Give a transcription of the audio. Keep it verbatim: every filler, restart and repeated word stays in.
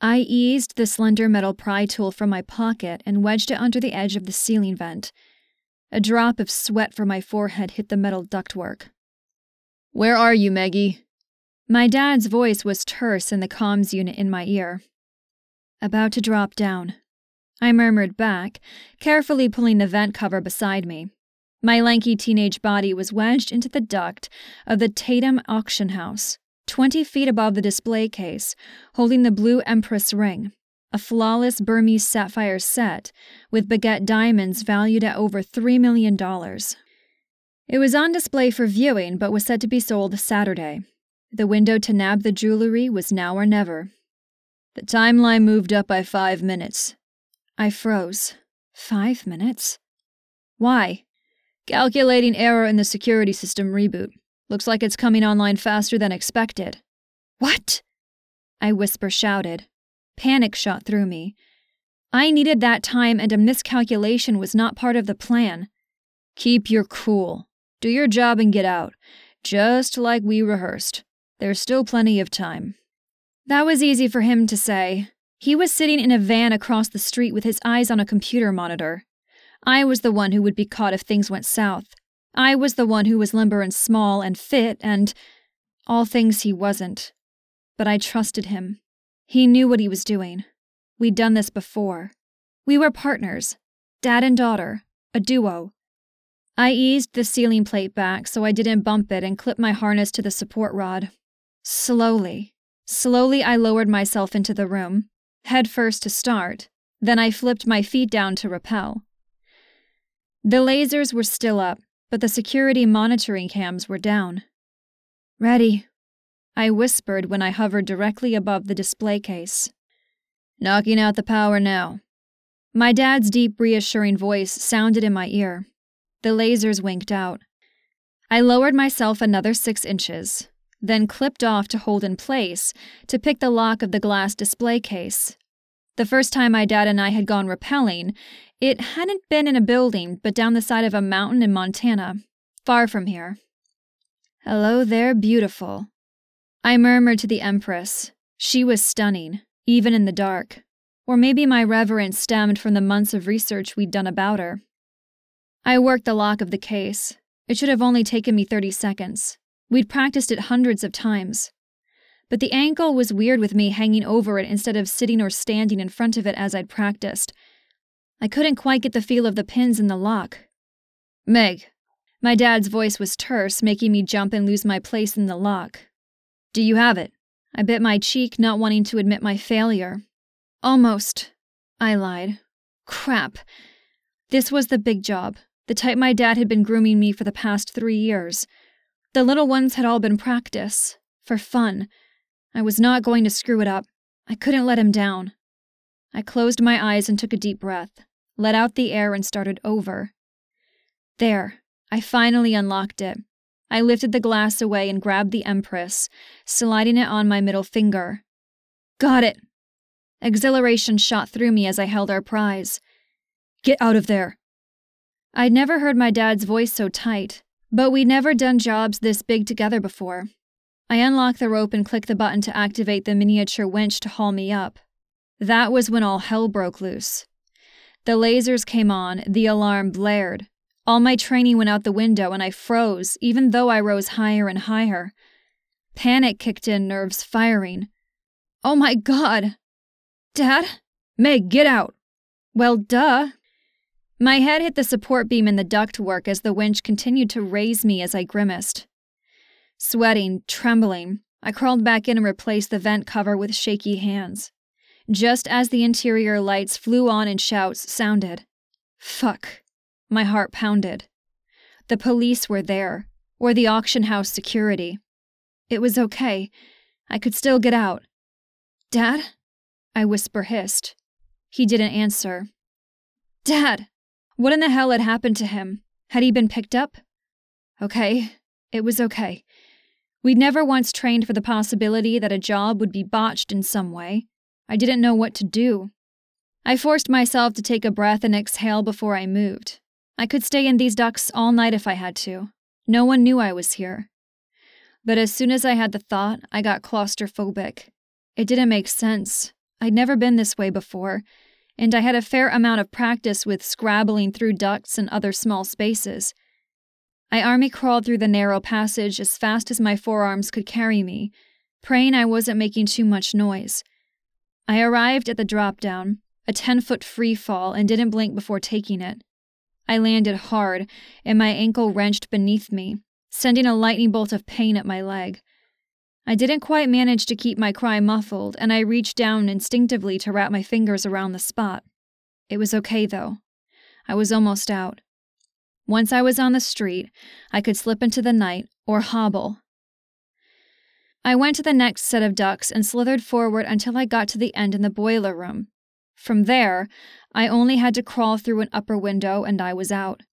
I eased the slender metal pry tool from my pocket and wedged it under the edge of the ceiling vent. A drop of sweat from my forehead hit the metal ductwork. "Where are you, Maggie?" My dad's voice was terse in the comms unit in my ear. "About to drop down," I murmured back, carefully pulling the vent cover beside me. My lanky teenage body was wedged into the duct of the Tatum auction house, twenty feet above the display case, holding the blue Empress ring, a flawless Burmese sapphire set with baguette diamonds valued at over three million dollars. It was on display for viewing, but was set to be sold Saturday. The window to nab the jewelry was now or never. "The timeline moved up by five minutes. I froze. Five minutes? Why? "Calculating error in the security system reboot. Looks like it's coming online faster than expected." "What?" I whisper shouted. Panic shot through me. I needed that time, and a miscalculation was not part of the plan. "Keep your cool. Do your job and get out. Just like we rehearsed. There's still plenty of time." That was easy for him to say. He was sitting in a van across the street with his eyes on a computer monitor. I was the one who would be caught if things went south. I was the one who was limber and small and fit and all things he wasn't. But I trusted him. He knew what he was doing. We'd done this before. We were partners, dad and daughter, a duo. I eased the ceiling plate back so I didn't bump it and clipped my harness to the support rod. Slowly, slowly I lowered myself into the room, head first to start, then I flipped my feet down to rappel. The lasers were still up, but the security monitoring cams were down. "Ready," I whispered when I hovered directly above the display case. "Knocking out the power now." My dad's deep, reassuring voice sounded in my ear. The lasers winked out. I lowered myself another six inches, then clipped off to hold in place to pick the lock of the glass display case. The first time my dad and I had gone rappelling, it hadn't been in a building, but down the side of a mountain in Montana, far from here. "Hello there, beautiful," I murmured to the Empress. She was stunning, even in the dark. Or maybe my reverence stemmed from the months of research we'd done about her. I worked the lock of the case. It should have only taken me thirty seconds. We'd practiced it hundreds of times. But the ankle was weird with me hanging over it instead of sitting or standing in front of it as I'd practiced. I couldn't quite get the feel of the pins in the lock. "Meg." My dad's voice was terse, making me jump and lose my place in the lock. "Do you have it?" I bit my cheek, not wanting to admit my failure. "Almost," I lied. Crap. This was the big job, the type my dad had been grooming me for the past three years. The little ones had all been practice, for fun. I was not going to screw it up. I couldn't let him down. I closed my eyes and took a deep breath, let out the air and started over. There, I finally unlocked it. I lifted the glass away and grabbed the Empress, sliding it on my middle finger. Got it! Exhilaration shot through me as I held our prize. "Get out of there!" I'd never heard my dad's voice so tight, but we'd never done jobs this big together before. I unlocked the rope and clicked the button to activate the miniature winch to haul me up. That was when all hell broke loose. The lasers came on, the alarm blared. All my training went out the window and I froze, even though I rose higher and higher. Panic kicked in, nerves firing. Oh my God! Dad? "Meg, get out!" Well, duh. My head hit the support beam in the ductwork as the winch continued to raise me as I grimaced. Sweating, trembling, I crawled back in and replaced the vent cover with shaky hands. Just as the interior lights flew on and shouts sounded. Fuck. My heart pounded. The police were there, or the auction house security. It was okay. I could still get out. "Dad?" I whisper hissed. He didn't answer. "Dad!" What in the hell had happened to him? Had he been picked up? Okay. It was okay. We'd never once trained for the possibility that a job would be botched in some way. I didn't know what to do. I forced myself to take a breath and exhale before I moved. I could stay in these ducts all night if I had to. No one knew I was here. But as soon as I had the thought, I got claustrophobic. It didn't make sense. I'd never been this way before, and I had a fair amount of practice with scrabbling through ducts and other small spaces. I army crawled through the narrow passage as fast as my forearms could carry me, praying I wasn't making too much noise. I arrived at the drop-down, a ten-foot free fall, and didn't blink before taking it. I landed hard, and my ankle wrenched beneath me, sending a lightning bolt of pain at my leg. I didn't quite manage to keep my cry muffled, and I reached down instinctively to wrap my fingers around the spot. It was okay, though. I was almost out. Once I was on the street, I could slip into the night or hobble. I went to the next set of ducts and slithered forward until I got to the end in the boiler room. From there, I only had to crawl through an upper window and I was out.